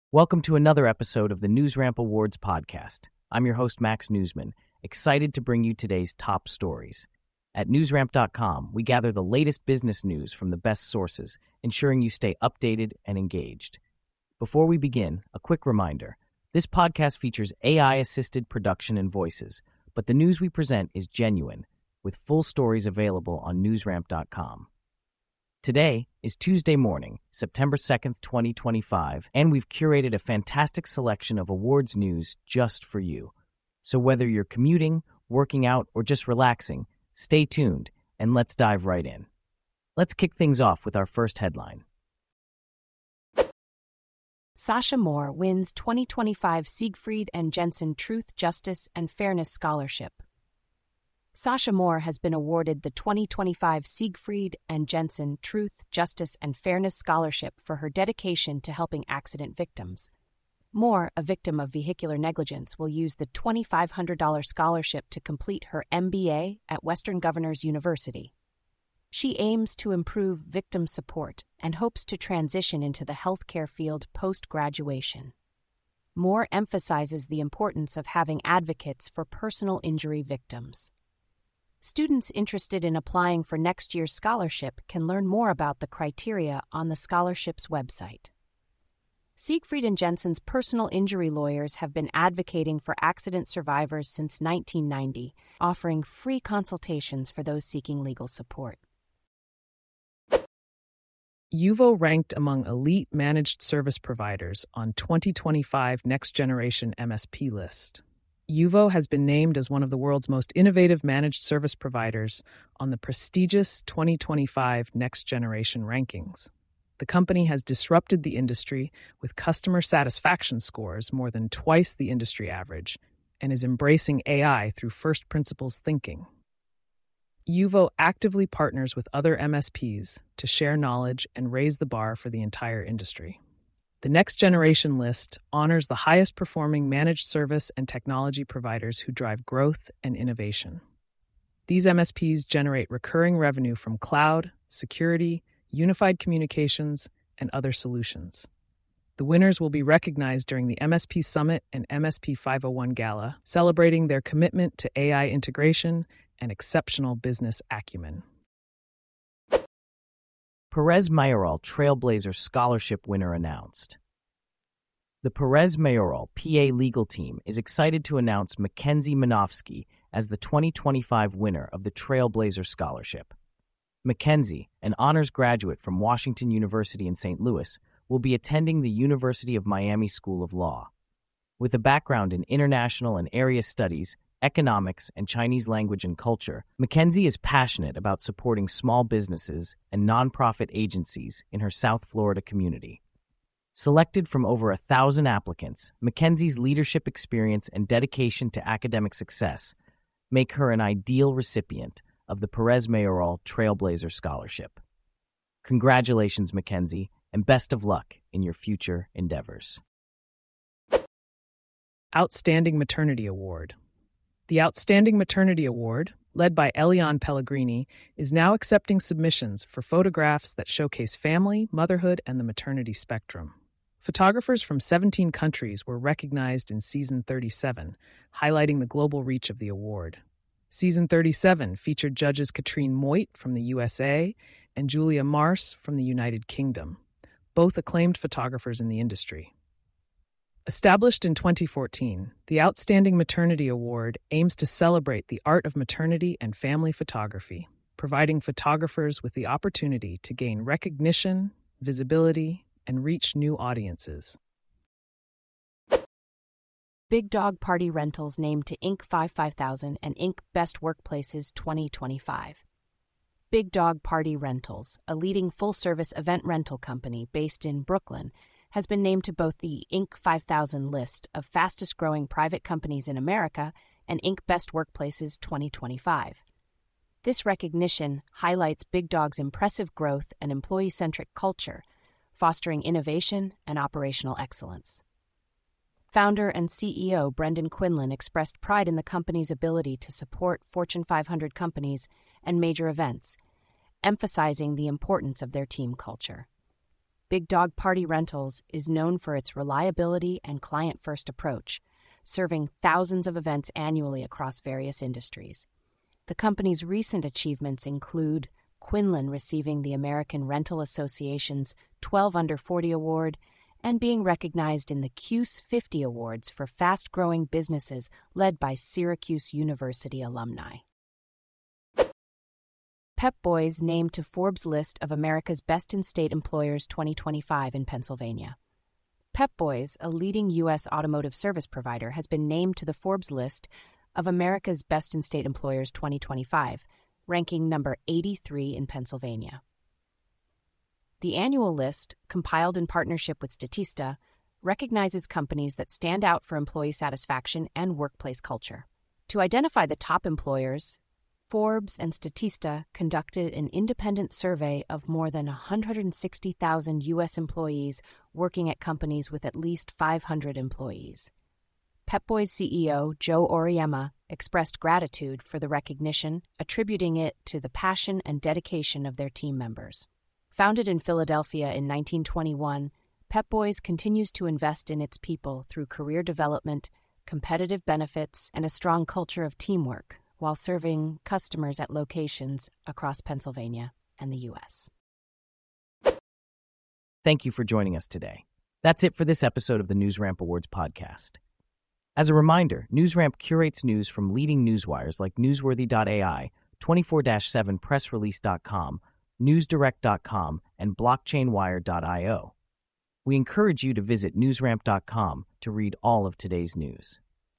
Welcome to another episode of the NewsRamp Awards podcast. I'm your host, Max Newsman, excited to bring you today's top stories. At newsramp.com, we gather the latest business news from the best sources, ensuring you stay updated and engaged. Before we begin, a quick reminder. This podcast features AI-assisted production and voices, but the news we present is genuine, with full stories available on newsramp.com. Today is Tuesday morning, September 2nd, 2025, and we've curated a fantastic selection of awards news just for you. So whether you're commuting, working out, or just relaxing, stay tuned and let's dive right in. Let's kick things off with our first headline. Sasha Moore wins 2025 Siegfried and Jensen Truth, Justice, and Fairness Scholarship. Sasha Moore has been awarded the 2025 Siegfried and Jensen Truth, Justice, and Fairness Scholarship for her dedication to helping accident victims. Moore, a victim of vehicular negligence, will use the $2,500 scholarship to complete her MBA at Western Governors University. She aims to improve victim support and hopes to transition into the healthcare field post-graduation. Moore emphasizes the importance of having advocates for personal injury victims. Students interested in applying for next year's scholarship can learn more about the criteria on the scholarship's website. Siegfried and Jensen's personal injury lawyers have been advocating for accident survivors since 1990, offering free consultations for those seeking legal support. Yuvo ranked among elite managed service providers on 2025 Next Generation MSP list. Yuvo has been named as one of the world's most innovative managed service providers on the prestigious 2025 Next Generation rankings. The company has disrupted the industry with customer satisfaction scores more than twice the industry average and is embracing AI through first principles thinking. Yuvo actively partners with other MSPs to share knowledge and raise the bar for the entire industry. The Next Generation list honors the highest performing managed service and technology providers who drive growth and innovation. These MSPs generate recurring revenue from cloud, security, unified communications, and other solutions. The winners will be recognized during the MSP Summit and MSP 501 Gala, celebrating their commitment to AI integration and exceptional business acumen. Perez Mayoral Trailblazer Scholarship winner announced. The Perez Mayoral PA legal team is excited to announce Mackenzie Manofsky as the 2025 winner of the Trailblazer Scholarship. Mackenzie, an honors graduate from Washington University in St. Louis, will be attending the University of Miami School of Law. With a background in international and area studies, economics, and Chinese language and culture, Mackenzie is passionate about supporting small businesses and nonprofit agencies in her South Florida community. Selected from over 1,000 applicants, Mackenzie's leadership experience and dedication to academic success make her an ideal recipient of the Perez Mayoral Trailblazer Scholarship. Congratulations, Mackenzie, and best of luck in your future endeavors. Outstanding Maternity Award. The Outstanding Maternity Award, led by Eliane Pellegrini, is now accepting submissions for photographs that showcase family, motherhood, and the maternity spectrum. Photographers from 17 countries were recognized in Season 37, highlighting the global reach of the award. Season 37 featured judges Katrine Moit from the USA and Julia Mars from the United Kingdom, both acclaimed photographers in the industry. Established in 2014, the Outstanding Maternity Award aims to celebrate the art of maternity and family photography, providing photographers with the opportunity to gain recognition, visibility, and reach new audiences. Big Dog Party Rentals named to Inc. 5000 and Inc. Best Workplaces 2025. Big Dog Party Rentals, a leading full-service event rental company based in Brooklyn, has been named to both the Inc. 5000 list of fastest-growing private companies in America and Inc. Best Workplaces 2025. This recognition highlights Big Dog's impressive growth and employee-centric culture, fostering innovation and operational excellence. Founder and CEO Brendan Quinlan expressed pride in the company's ability to support Fortune 500 companies and major events, emphasizing the importance of their team culture. Big Dog Party Rentals is known for its reliability and client-first approach, serving thousands of events annually across various industries. The company's recent achievements include Quinlan receiving the American Rental Association's 12 Under 40 Award and being recognized in the CUSE 50 Awards for fast-growing businesses led by Syracuse University alumni. Pep Boys named to Forbes list of America's Best in-State Employers 2025 in Pennsylvania. Pep Boys, a leading U.S. automotive service provider, has been named to the Forbes list of America's Best in-State Employers 2025, ranking number 83 in Pennsylvania. The annual list, compiled in partnership with Statista, recognizes companies that stand out for employee satisfaction and workplace culture. To identify the top employers, Forbes and Statista conducted an independent survey of more than 160,000 U.S. employees working at companies with at least 500 employees. Pep Boys CEO Joe Auriemma expressed gratitude for the recognition, attributing it to the passion and dedication of their team members. Founded in Philadelphia in 1921, Pep Boys continues to invest in its people through career development, competitive benefits, and a strong culture of teamwork, while serving customers at locations across Pennsylvania and the U.S. Thank you for joining us today. That's it for this episode of the NewsRamp Awards podcast. As a reminder, NewsRamp curates news from leading newswires like Newsworthy.ai, 24/7pressrelease.com, NewsDirect.com, and BlockchainWire.io. We encourage you to visit newsramp.com to read all of today's news.